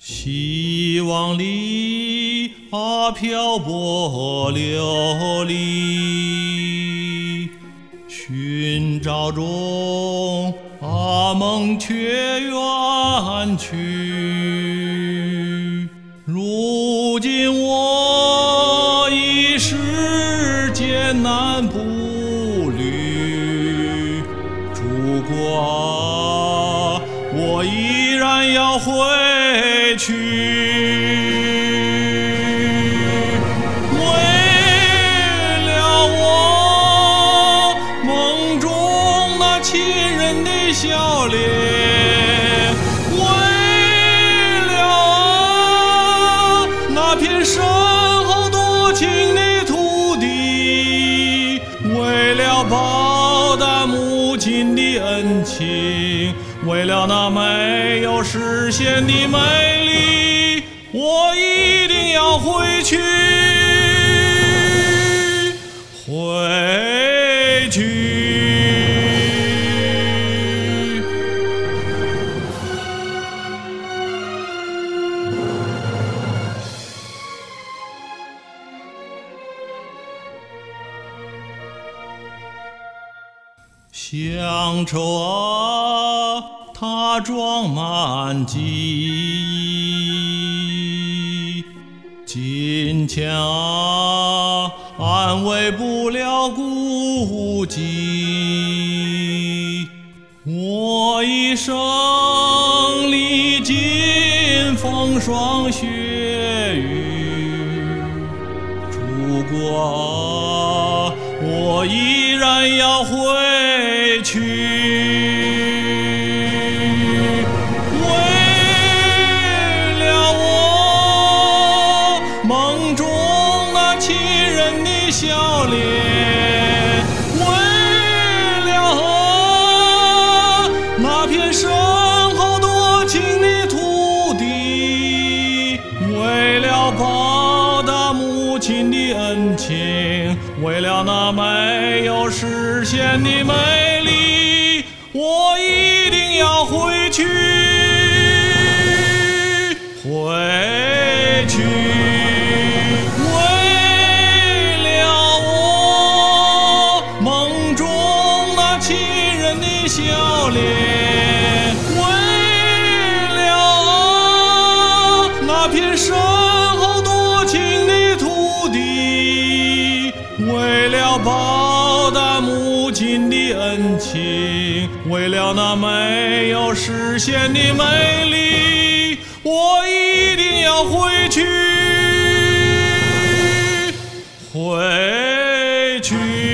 希望里漂泊流离，寻找中梦却远去。如今我已是艰难步履，祖国我依然要回去。笑脸，为了那片深厚多情的土地，为了报答母亲的恩情，为了那没有实现的美丽，我一定要回去，回去。乡愁啊，它装满记忆，金钱啊，安慰不了孤寂。我一生历经风霜雪雨，祖国我依然要回去，为了我梦中那亲人的笑脸，为了那片深厚多情的土地，为了报答母亲的恩情，为了那没有实现的美丽，我一定要回去，回去。为了我梦中那亲人的笑脸，为了那片深厚多情的土地，为了报答母亲的恩情，为了那没有实现的美丽，我一定要回去，回去。